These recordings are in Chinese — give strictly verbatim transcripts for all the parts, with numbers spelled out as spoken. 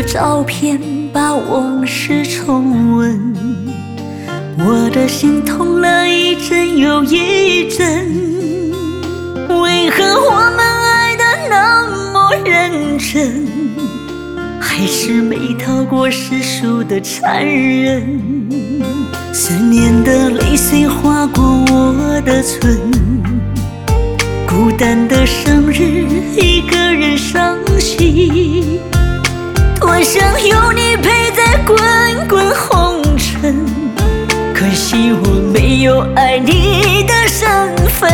照片，把往事重温，我的心痛了一阵又一阵。为何我们爱得那么认真，还是没逃过世俗的残忍？思念的泪水划过我的唇，孤单的生日，一个人伤心。多想有你陪在滚滚红尘，可惜我没有爱你的身份。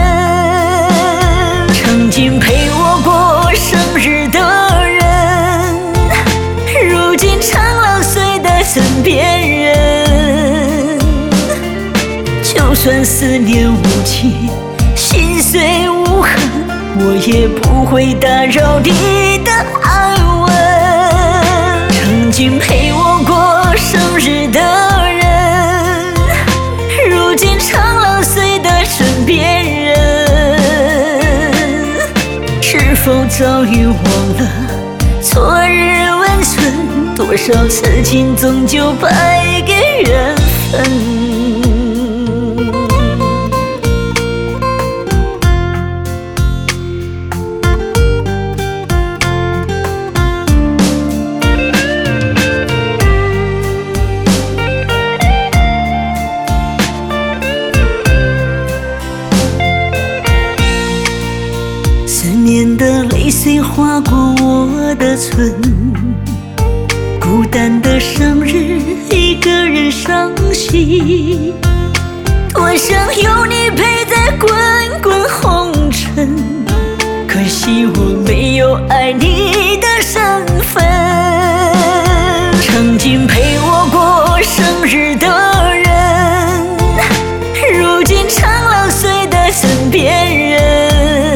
曾经陪我过生日的人，如今成了谁的枕边人？就算思念无尽，心碎无痕，我也不会打扰你的安稳。曾经陪我过生日的人，如今成了谁的枕边人？是否早已忘了昨日温存？多少痴情终究败给缘分。思念的泪水划过我的唇，孤单的生日，一个人伤心。多想有你陪在滚滚红尘，可惜我没有爱你的身份。曾经陪我过生日的人，如今成了谁的枕边人？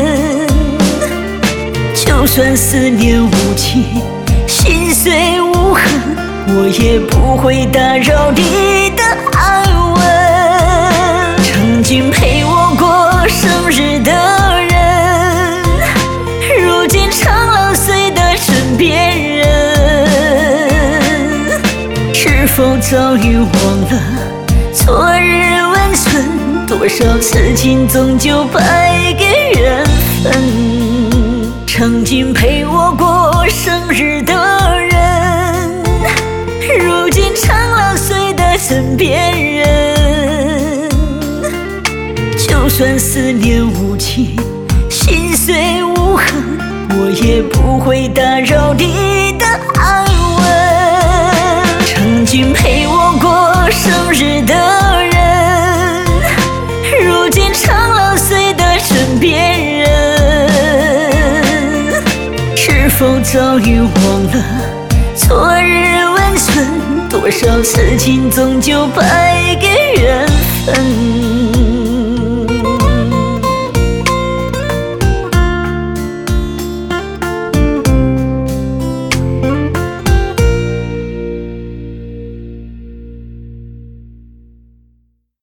就算思念无尽，心碎无痕，我也不会打扰你的安稳。曾经陪我过生日的人，如今成了谁的枕边人？是否早已忘了昨日温存？多少痴情终究败给缘分。曾经陪我过生日的人，如今成了谁的枕边人？就算思念无尽，心碎无痕，我也不会打扰你的安稳。曾经陪我过生日的人，如今成了谁的枕边人？是否早已忘了昨日温存？多少痴情终究败给缘分。